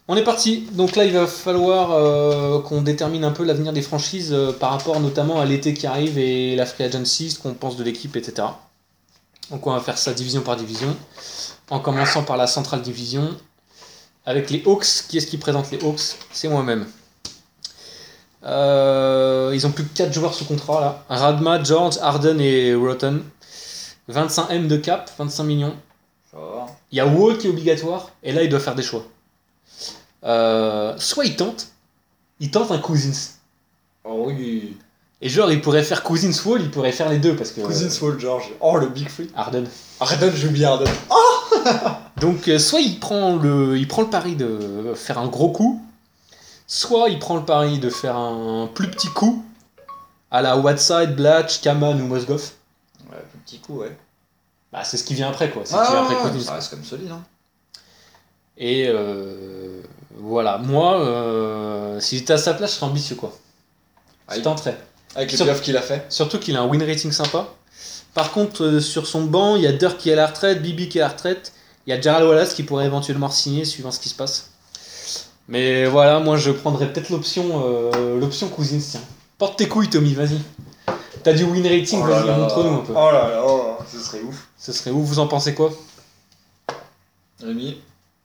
On est parti. Donc là, il va falloir qu'on détermine un peu l'avenir des franchises par rapport notamment à l'été qui arrive et la free agency, ce qu'on pense de l'équipe, etc. Donc on va faire ça division par division, en commençant par la Central Division. Avec les Hawks, qui est-ce qui présente les Hawks? C'est moi-même. Ils ont plus que 4 joueurs sous contrat là. Radma, George, Harden et Rotten. 25 M de cap, 25 millions. Ça va. Il y a Wall qui est obligatoire, et là il doit faire des choix. Soit il tente un Cousins. Oh oui. Et genre il pourrait faire Cousins Wall, il pourrait faire les deux parce que. Cousins Wall George. Oh le Big Free. Harden. Harden, j'ai oublié Harden. Donc soit il prend le pari de faire un gros coup, soit il prend le pari de faire un plus petit coup à la Whiteside, Blatch, Kaman ou Mozgov. Ouais, petit coup, ouais. Bah c'est ce qui vient après quoi. C'est ce qui vient après Cousins. Ça reste comme solide, hein. Et voilà, moi, si j'étais à sa place, je serais ambitieux quoi. Je tenterais. Avec les playoffs qu'il a fait. Surtout qu'il a un win rating sympa. Par contre, sur son banc, il y a Dirk qui est à la retraite, Bibi qui est à la retraite, il y a Gerald Wallace qui pourrait éventuellement signer suivant ce qui se passe. Mais voilà, moi je prendrais peut-être l'option Cousins, tiens. Porte tes couilles, Tommy, vas-y. T'as du win rating, vas-y, montre-nous un peu. Oh là là, ce serait ouf. Ce serait ouf, vous en pensez quoi? Rémi.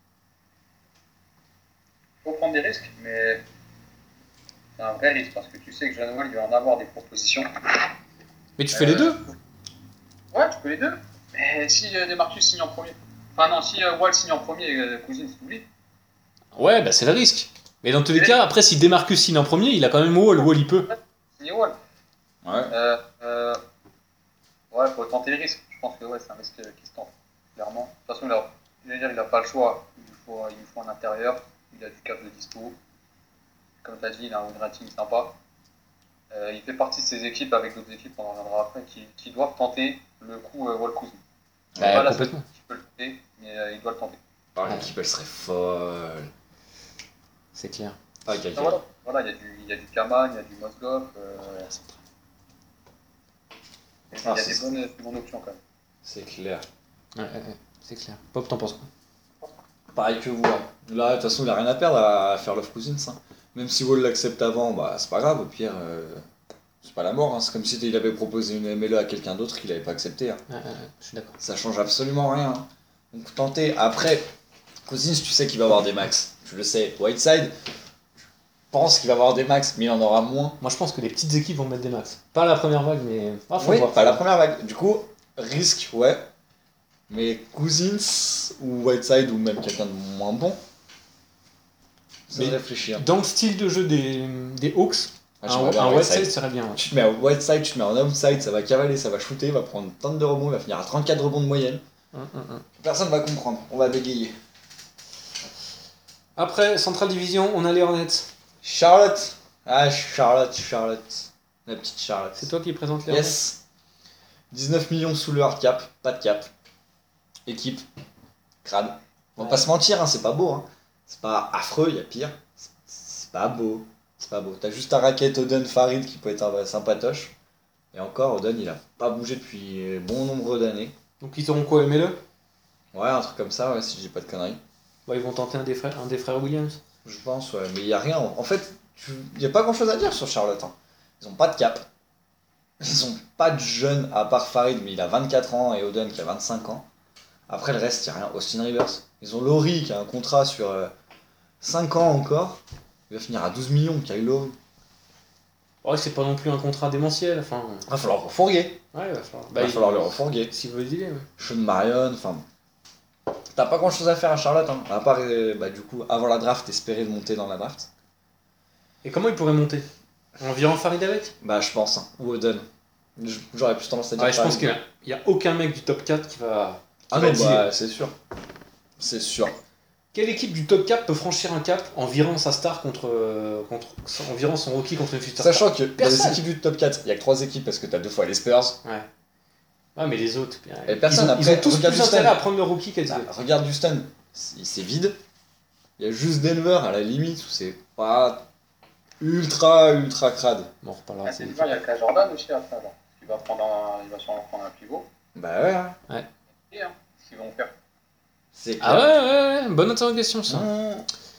Faut prendre des risques, mais c'est un vrai risque parce que tu sais que John Wall il va en avoir des propositions. Mais tu fais les deux? Ouais, tu peux les deux. Mais si Demarcus signe en premier. Enfin non, si Wall signe en premier et Cousins s'oublie. Ouais, bah c'est le risque. Mais dans tous les cas, après, si Demarcus signe en premier, il a quand même Wall. Wall, il peut. Signer Wall. Ouais. Ouais, faut tenter les risques. Je pense que ouais, c'est un risque qui se tente, clairement. De toute façon, il a pas le choix. Il lui faut un intérieur. Il a du cap de dispo. Comme tu as dit, il a un win rating sympa. Il fait partie de ces équipes, avec d'autres équipes, on en reviendra après, qui doivent tenter le coup Wall Cousins. Bah, complètement. Il peut le tenter, mais il doit le tenter. L'équipe, elle serait folle. C'est clair. Voilà, il y a du Kaman, il y a du Mozgov. Il y a des bonnes options quand même. C'est clair. Ouais, c'est clair. Pop, t'en penses quoi? Pareil que vous. Hein. Là, de toute façon, il a rien à perdre à faire Love Cousins. Hein. Même si Wall l'accepte avant, bah c'est pas grave. Au pire, c'est pas la mort. Hein. C'est comme si il avait proposé une MLE à quelqu'un d'autre qu'il avait pas accepté. Hein. Je suis d'accord. Ça change absolument rien. Hein. Donc tenter. Après, Cousins, tu sais qu'il va avoir des max. Tu le sais. Whiteside, je pense qu'il va avoir des max, mais il en aura moins. Moi, je pense que les petites équipes vont mettre des max. Pas la première vague, mais. Faut voir. Pas la première vague. Du coup, risque, ouais. Mais Cousins ou Whiteside ou même quelqu'un de moins bon, ça réfléchir. Dans le style de jeu des Hawks, un Whiteside serait bien. Ouais. Tu te mets à Whiteside, tu te mets en outside, ça va cavaler, ça va shooter, va prendre une tonne de rebonds, il va finir à 34 rebonds de moyenne. Personne va comprendre, on va bégayer. Après, Central Division, on a les Hornets. Charlotte. Ah, Charlotte. La petite Charlotte. C'est toi qui présente les Hornets? Yes. 19 millions sous le hard cap, pas de cap. Équipe, crade. On va pas se mentir, hein, c'est pas beau. Hein. C'est pas affreux, il y a pire. C'est pas beau. T'as juste ta raquette Oden Farid qui peut être sympatoche. Et encore, Oden, il a pas bougé depuis bon nombre d'années. Donc ils auront quoi, aimé-le? Ouais, un truc comme ça, ouais, si je dis pas de conneries. Bah, ils vont tenter un des frères Williams. Je pense, ouais. Mais il y a rien. En fait, il y a pas grand chose à dire sur Charlotte. Hein. Ils ont pas de cap. Ils ont pas de jeunes à part Farid, mais il a 24 ans, et Oden qui a 25 ans. Après le reste, il n'y a rien. Austin Rivers. Ils ont Laurie qui a un contrat sur 5 ans encore. Il va finir à 12 millions, Kyle Lowry. Ouais, c'est pas non plus un contrat démentiel. Enfin... Il va falloir refourguer. Ouais, il va falloir. Il va falloir le refourguer. S'il veut dealer, ouais. Sean Marion, enfin. T'as pas grand chose à faire à Charlotte, hein. À part, du coup, avant la draft, espérer de monter dans la draft. Et comment il pourrait monter? En virant Farid avec? Bah, je pense. Hein. Ou Oden. J'aurais plus tendance à dire. Ouais, je pense qu'il y a aucun mec du top 4 qui va. Ah non, bah, c'est sûr. C'est sûr. Quelle équipe du top 4 peut franchir un cap en virant sa star en virant son rookie contre une future star? Sachant que dans les équipes du top 4, il y a que 3 équipes parce que t'as 2 fois les Spurs. Ouais. Ouais, mais les autres. Et personne ils ont tous plus intérêt à prendre le rookie qu'à regarde Houston, c'est vide. Il y a juste Denver à la limite où c'est pas ultra crade. Bon, on reparlera. Denver, il y a Kai Jordan aussi après. Il va sûrement prendre un pivot. Bah ouais. Hein. Ouais. Et ce qu'ils vont faire. C'est clair. Ah ouais, bonne interrogation ça.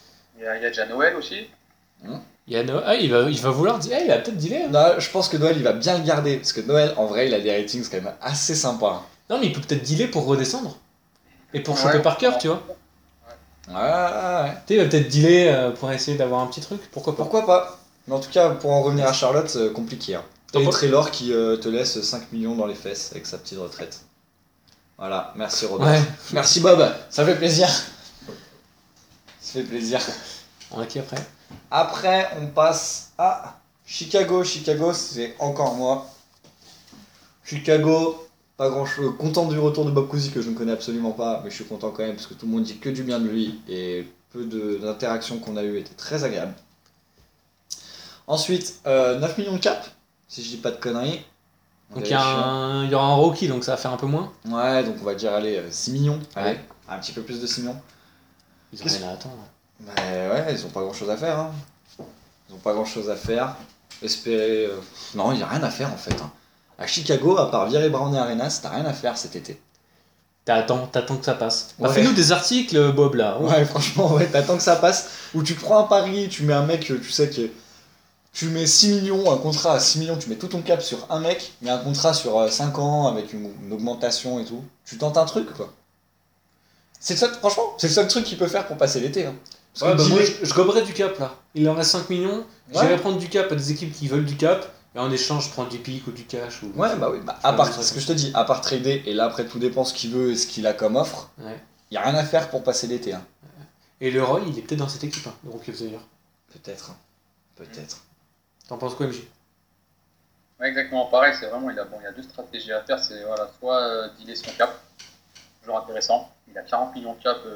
y a déjà Noël aussi. Il y a Noël. Ah, il va vouloir dire. Ah, il va peut-être dealer. Hein. Non, je pense que Noël, il va bien le garder. Parce que Noël, en vrai, il a des ratings quand même assez sympas. Non, mais il peut peut-être dealer pour redescendre. Et pour Ouais. choper Parker, tu vois. Ouais. Tu sais, il va peut-être dealer pour essayer d'avoir un petit truc. Pourquoi pas. Pourquoi pas? Mais en tout cas, pour en revenir à Charlotte, compliqué. Hein. T'en Et penses- Taylor qui te laisse 5 millions dans les fesses avec sa petite retraite. Voilà, merci Robert. Ouais. Merci Bob, ça fait plaisir. Ça fait plaisir. On a qui après? Après, on passe à Chicago. Chicago, c'est encore moi. Chicago, pas grand chose. Content du retour de Bob Cousy que je ne connais absolument pas, mais je suis content quand même parce que tout le monde dit que du bien de lui et peu d'interactions qu'on a eues étaient très agréables. Ensuite, 9 millions de cap, si je dis pas de conneries. Donc il y aura un rookie, donc ça va faire un peu moins. Ouais, donc on va dire allez, 6 millions. Allez, Ouais. un petit peu plus de 6 millions. Ils ont Qu'est-ce- rien à attendre. Bah ouais, ils ont pas grand chose à faire. Hein. Ils ont pas grand chose à faire. Espérer. Non, il y a rien à faire en fait. Hein. À Chicago, à part virer Brown et Arenas, t'as rien à faire cet été. T'attends que ça passe. Bah, Ouais. fais-nous des articles, Bob, là. Ouais, franchement, ouais, t'attends que ça passe. Ou tu prends un pari, tu mets un mec, tu sais que. Tu mets 6 millions, un contrat à 6 millions, tu mets tout ton cap sur un mec, mais un contrat sur 5 ans avec une augmentation et tout. Tu tentes un truc quoi. C'est le seul, franchement, c'est le seul truc qu'il peut faire pour passer l'été. Hein. Parce Ouais, que bah, moi, dealer- je goberais du cap, là. Il en reste 5 millions. Ouais. J'irai prendre du cap à des équipes qui veulent du cap. Et en échange, je prends du pic ou du cash. Ou... Ouais, bah oui, bah, à part, c'est ce que je te dis, à part trader, et là après tout dépend ce qu'il veut et ce qu'il a comme offre, Ouais. y a rien à faire pour passer l'été. Hein. Et le Roy, il est peut-être dans cette équipe, hein, le Rookie of the Year. Peut-être. Hein. Peut-être. T'en penses quoi, MJ? Ouais, exactement pareil, c'est vraiment, il y a deux stratégies à faire, c'est voilà, soit dealer son cap, toujours intéressant, il a 40 millions de cap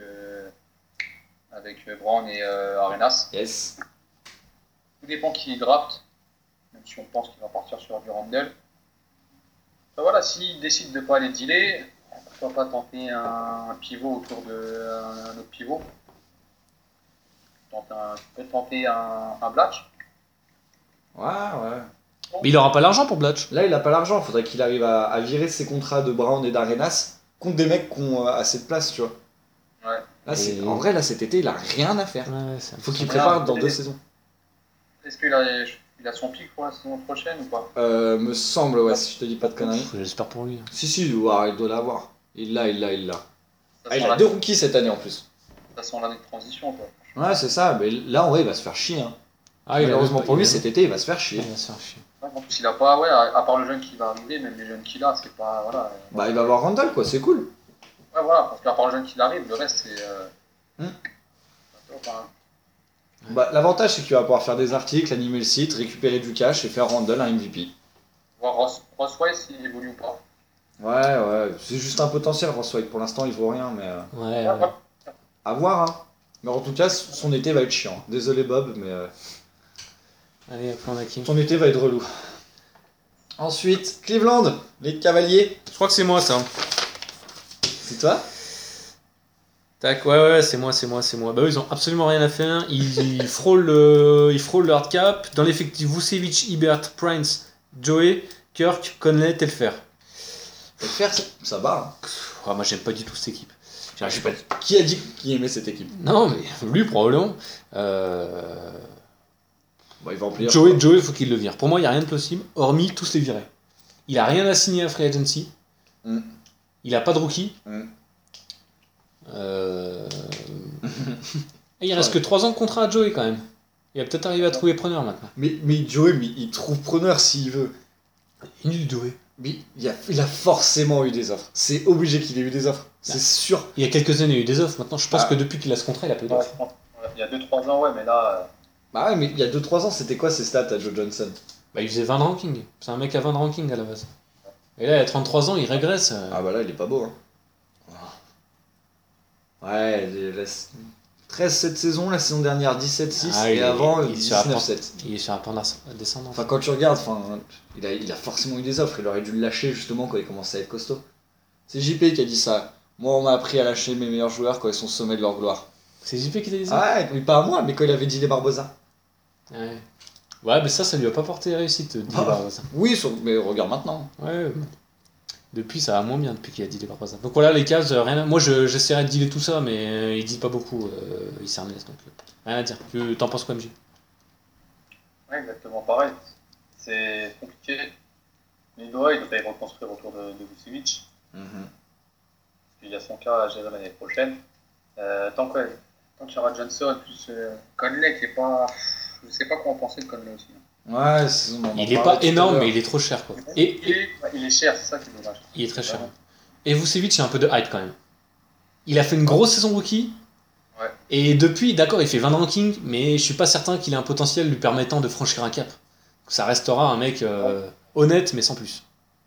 avec Brown et Arenas, Yes. tout dépend qui il draft, même si on pense qu'il va partir sur du Randle. Enfin, voilà, s'il décide de ne pas aller dealer, pourquoi pas tenter un pivot autour d'un autre pivot, peut-être tenter un Blatch. Ouais. Mais il aura pas l'argent pour Blatch. Là, il a pas l'argent, faudrait qu'il arrive à virer ses contrats de Brown et d'Arenas contre des mecs qui ont assez de place, tu vois. Ouais. Là, Et- en vrai, là, cet été, il a rien à faire. Ouais, c'est Faut qu'il Ouais, prépare dans et- 2 saisons. Est-ce qu'il a son pic pour la saison prochaine ou pas? Me semble, ouais, si je te dis pas de conneries. J'espère pour lui. Si, il doit l'avoir. Il l'a. Ça Ah, il sent a la- 2 rookies cette année en plus. ça sent l'année de transition, quoi. Ouais, c'est ça, mais là, en vrai, il va se faire chier. Hein. Ah, il a- Malheureusement pour lui, il a- cet été, il va se faire chier. il va se faire chier. Ouais, en plus, il a pas, ouais, à part le jeune qui va arriver, même les jeunes qu'il a, c'est pas, voilà. Bah, il va avoir Randall, quoi, c'est cool. Ouais, voilà, parce qu'à part le jeune qui arrive, le reste, c'est. Hmm. Enfin, Bah, l'avantage, c'est qu'il va pouvoir faire des articles, animer le site, récupérer du cash et faire Randall un MVP. voir Ross White s'il évolue ou pas. Ouais, c'est juste un potentiel, Ross White. Pour l'instant, il vaut rien, mais Ouais, Ouais, à voir. Hein. Mais en tout cas, son été va être chiant. Désolé, Bob, mais Allez, après on a qui? son été va être relou. Ensuite, Cleveland, les Cavaliers. Je crois que c'est moi, ça. C'est toi? Tac, ouais, c'est moi. Bah eux, ils ont absolument rien à faire. Ils frôlent le hard cap. Dans l'effectif, Vucevic, Hibbert, Prince, Joey, Kirk, Conley, Telfair. Et faire, ça va. Hein. Oh, moi, j'aime pas du tout cette équipe. Je sais pas qui a dit qu'il aimait cette équipe. Non, mais lui, probablement. Bon, il va en plier. Joey, faut qu'il le vire. Pour moi, il n'y a rien de possible, hormis tous les virer. Il a rien à signer à Free Agency. Mm. Il a pas de rookie. Mm. Et il reste que 3 ans de contrat à Joey quand même. Il va peut-être arriver à trouver preneur maintenant. Mais Joey, il trouve preneur s'il veut. Nul Joey. Mais il a forcément eu des offres. C'est obligé qu'il ait eu des offres. C'est sûr. Il y a quelques années, il y a eu des offres. Maintenant, je pense Ah. que depuis qu'il a ce contrat, il a peu Ouais, d'offres. je pense. Ouais, il y a 2-3 ans, ouais, mais là. Bah ouais, mais il y a 2-3 ans, c'était quoi ses stats à Joe Johnson? Bah, il faisait 20 de ranking. C'est un mec à 20 de ranking à la base. Et là, il a 33 ans, il régresse. Ah bah là, il est pas beau. Hein. Ouais, 13 cette saison, la saison dernière 17-6, Ah, et il est- avant il est sur la 19-7. Il est sur la pente descendante. Enfin, quand tu regardes, il a forcément eu des offres. Il aurait dû le lâcher justement quand il commençait à être costaud. C'est JP qui a dit ça. Moi, on m'a appris à lâcher mes meilleurs joueurs quand ils sont au sommet de leur gloire. C'est JP qui t'a dit ça? Ah ouais, mais pas à moi, mais quand il avait dit les Barbosa. Ouais. Ouais, mais ça lui a pas porté réussite, dit Ah. Barbosa. Oui, mais regarde maintenant. Ouais. Depuis, ça va moins bien depuis qu'il a dealé Barbosa. Donc voilà, les cases, rien à... Moi, j'essaierai de dealer tout ça, mais il dit pas beaucoup, Issernes, donc rien à dire. T'en penses quoi, MJ? Ouais, exactement pareil. C'est compliqué. Lillois, il devrait reconstruire autour de Vucevic. Mhm. Il y a son cas à gérer l'année prochaine. Tant qu'il y aura Johnson, plus Conley qui est pas. Je sais pas quoi en penser de Conley aussi. Ouais, Il est pas énorme, mais il est trop cher, quoi. Il est cher, c'est ça qui est dommage. Il est très cher. Et Vucevic, il y a un peu de hype quand même. Il a fait une grosse saison rookie. Ouais. Et depuis, d'accord, il fait 20 rankings, mais je suis pas certain qu'il ait un potentiel lui permettant de franchir un cap. Ça restera un mec honnête, mais sans plus.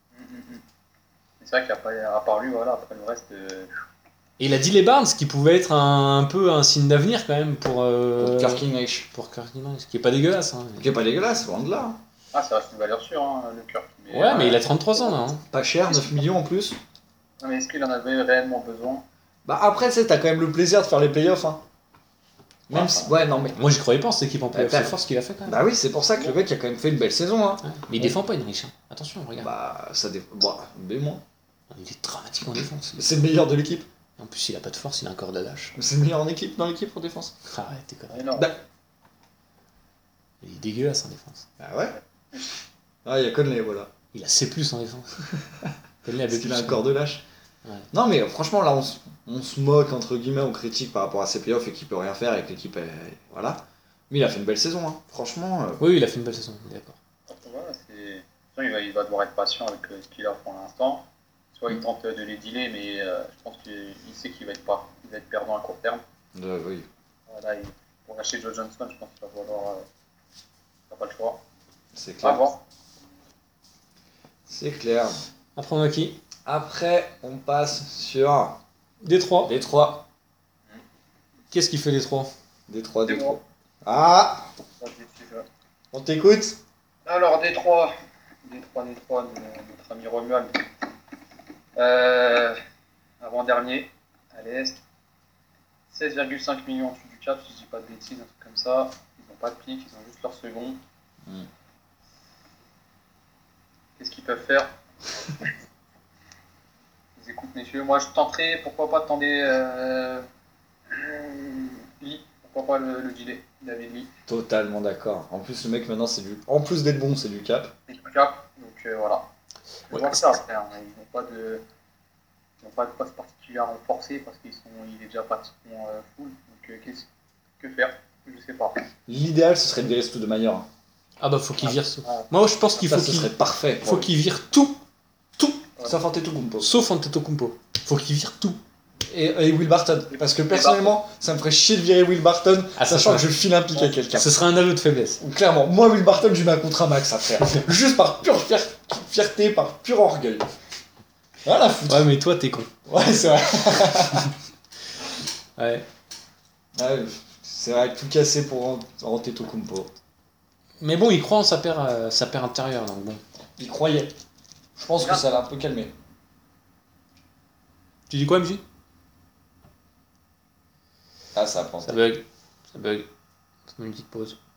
C'est vrai qu'il n'y a pas, à part lui, voilà, après le reste. Et il a dit les Barnes, qui pouvait être un peu un signe d'avenir quand même pour Kirkinich. Pour Kirkinich, qui est pas dégueulasse. Hein. Qui est pas dégueulasse, loin de là. Ah, ça reste une valeur sûre, hein, le Kirk. Ouais, mais il a 33 ans là. Hein. Pas cher, 9 millions en plus. Non, mais est-ce qu'il en avait réellement besoin? Bah après, tu sais, t'as quand même le plaisir de faire les playoffs. Hein. Même si... Ouais, non, mais... Moi, j'y croyais pas en cette équipe en playoff. C'est fort ce qu'il a fait quand même. Bah oui, c'est pour ça que le mec a quand même fait une belle saison. Hein. Ouais. Mais il défend pas une riche. Hein. Attention, regarde. Bah, ça dépend. Bah, mais moi. Il est dramatique en défense. C'est le meilleur de l'équipe. En plus, il a pas de force, il a un corps d'adache. C'est le meilleur en équipe, dans l'équipe en défense. Arrête, t'es conneries. Non. Bah... Il est dégueulasse en défense. Ah ouais. Ah, il y a Conley, voilà. Il a C+ en défense. Conley a Parce B+. qu'il a un corps de lâche. Ouais. Non, mais franchement, là, on se moque, entre guillemets, on critique par rapport à ses playoffs et qu'il peut rien faire et que l'équipe, voilà. Mais il a fait une belle saison, hein. Franchement. Oui, il a fait une belle saison, d'accord. Voilà, il va devoir être patient avec ce qu'il a pour l'instant. Soit il tente de les dealer, mais je pense qu'il sait qu'il va être perdant à court terme. Oui. Voilà, pour lâcher Joe Johnson, je pense qu'il va falloir. Il n'a pas le choix. C'est À clair. voir. C'est clair. Après, on a qui? Après, on passe sur Détroit. Détroit. Qu'est-ce qui fait Détroit? Détroit. Détroit. Ah, on t'écoute. Alors, Détroit, de notre ami Romuald. Avant-dernier, à l'Est. 16,5 millions en dessous du cap, si je dis pas de bêtises, un truc comme ça. Ils n'ont pas de pique, ils ont juste leur second. Qu'est-ce qu'ils peuvent faire? Ils écoutent, messieurs. Moi, je tenterai, pourquoi pas tenter Lee. Pourquoi pas le dealer, David Lee. Totalement d'accord. En plus, le mec, maintenant, c'est du. En plus d'être bon, c'est du cap. C'est du cap, donc voilà. Je vois que ça après. Hein. Ils n'ont pas de poste particulièrement forcé parce il est déjà pratiquement full. Donc que faire? Je sais pas. L'idéal, ce serait de virer tout de manière. Ah bah faut qu'il vire tout. Moi je pense qu'il faut ce serait parfait. Faut qu'il vire tout. Sauf Antetokounmpo. Sauf Antetokounmpo. Faut qu'il vire tout. Et Will Barton. Parce que personnellement, ça me ferait chier de virer Will Barton, sachant que je file un pic à quelqu'un. Ce serait un aveu de faiblesse. Clairement, moi Will Barton, je lui mets un contrat max à faire. Juste par pure fierté, par pur orgueil. Voilà, foutre. Ouais mais toi t'es con. Ouais, c'est vrai. Ouais. Ouais, c'est vrai, tout cassé pour Antetokounmpo. Mais bon, il croit en sa paire intérieure, donc bon. Il croyait. Je pense que ça l'a un peu calmé. Tu dis quoi, MJ? Ah, ça prend. Ça bug. Ça but une petite pause.